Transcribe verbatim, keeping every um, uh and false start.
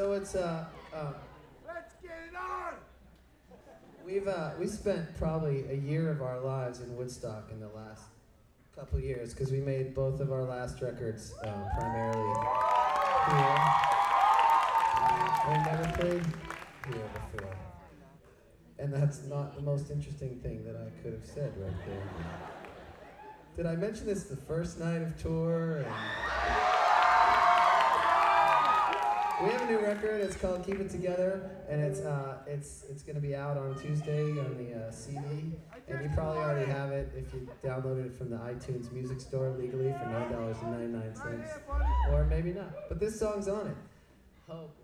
So it's uh, uh Let's get it on! we've uh we spent probably a year of our lives in Woodstock in the last couple of years because we made both of our last records uh, primarily here. We never played here before, and that's not the most interesting thing that I could have said right there. Did I mention this the first night of tour? And we have a new record. It's called "Keep It Together," and it's uh, it's it's going to be out on Tuesday on the uh, C D. And you probably already have it if you downloaded it from the iTunes Music Store legally for nine dollars and ninety-nine cents, or maybe not. But this song's on it. Hope.